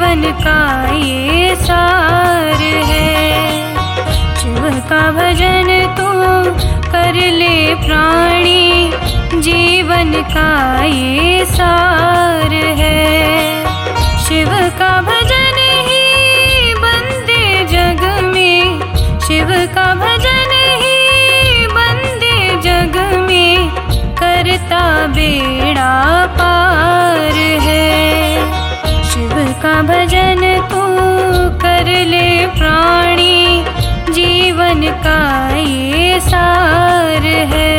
जीवन का ये सार है। शिव का भजन तू कर ले प्राणी, जीवन का ये सार है। शिव का भजन ही बंदे जग में, शिव का भजन ही बंदे जग में, करता बेड़ा पार है। शिव का भजन तू कर ले प्राणी, जीवन का ये सार है।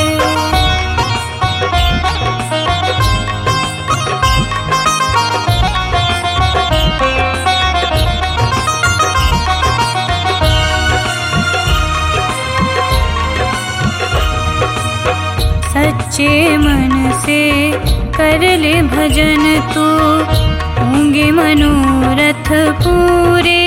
सच्चे मन से कर ले भजन तू, होंगे मनोरथ पूरे।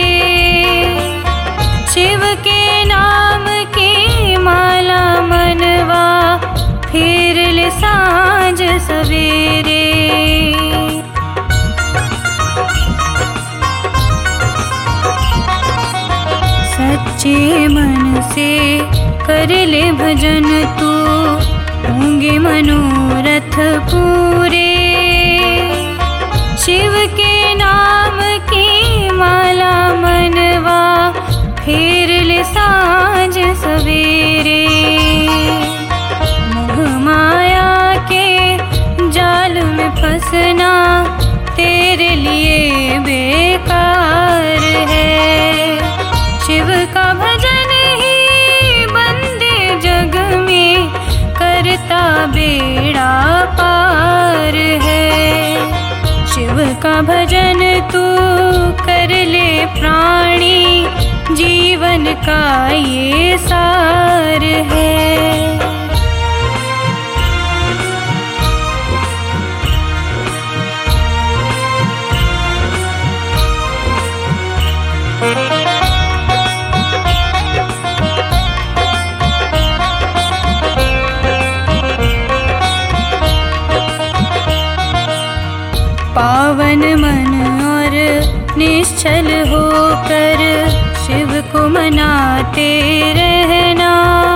शिव के नाम की माला मनवा, फेर ले सांझ सवेरे। सच्चे मन से कर ले भजन तू, होंगे मनोरथ पूरे। शिव के नाम की माला मनवा, फेर ले सांझ सवेरे। मोह माया के जाल में फंसना तेरे लिए बेकार है। शिव का भजन ही बंदे जग में, करता बेड़ा पार है। शिव का भजन तू कर ले प्राणी, जीवन का ये सार है। पावन मन और निश्चल होकर, शिव को मनाते रहना।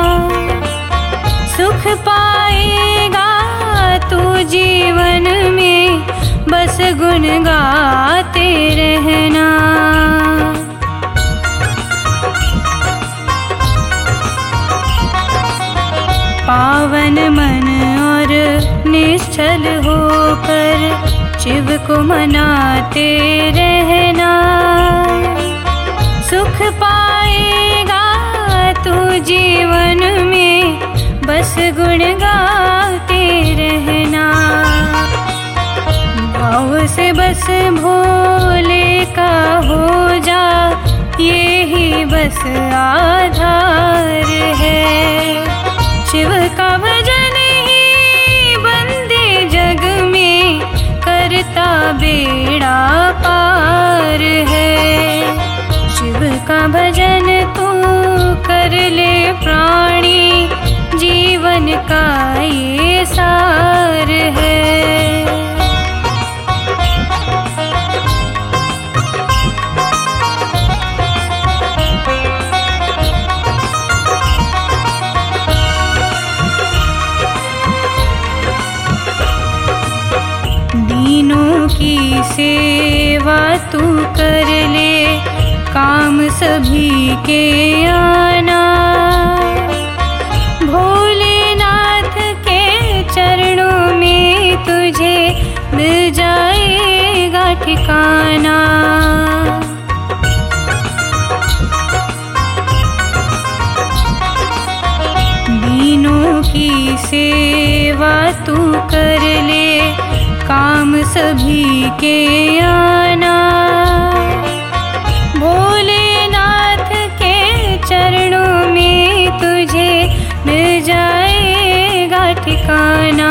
सुख पाएगा तू जीवन में, बस गुण गाते रहना। पावन मन और निश्चल होकर, शिव को मनाते रहना। सुख पाएगा तू जीवन में, बस गुण गाते रहना। भाव से बस भोले का हो जा, ये ही बस आधार है। शिव का भजन ही बंदे जग में, करता बेड़ा पार है। शिव का भजन तू कर ले प्राणी, जीवन का ये सार है। दीनों की सेवा तू कर ले, काम सभी के आना। भोलेनाथ के चरणों में तुझे मिल जाएगा ठिकाना। दीनों की सेवा तू कर ले, काम सभी के आना। भोलेनाथ के चरणों में तुझे मिल जाएगा ठिकाना।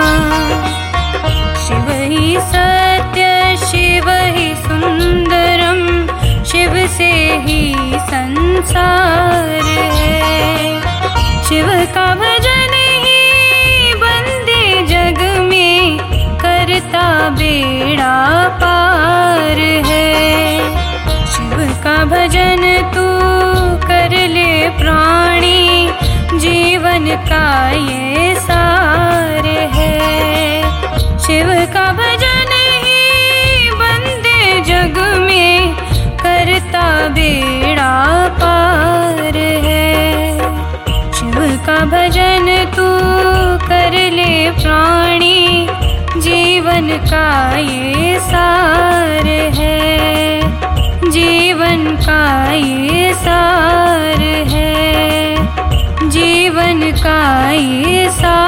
शिव ही सत्य, शिव ही सुंदरम, शिव से ही संसार है। शिव का भजन ही बंदे जग में, करता बेड़ा पार सार है। शिव का भजन तू कर ले प्राणी, जीवन का ये सार है। शिव का भजन ही बंदे जग में करता बेड़ा पार है। शिव का भजन तू कर ले प्राणी, जीवन का ये सार है। जीवन का ये सार है। जीवन का ये सार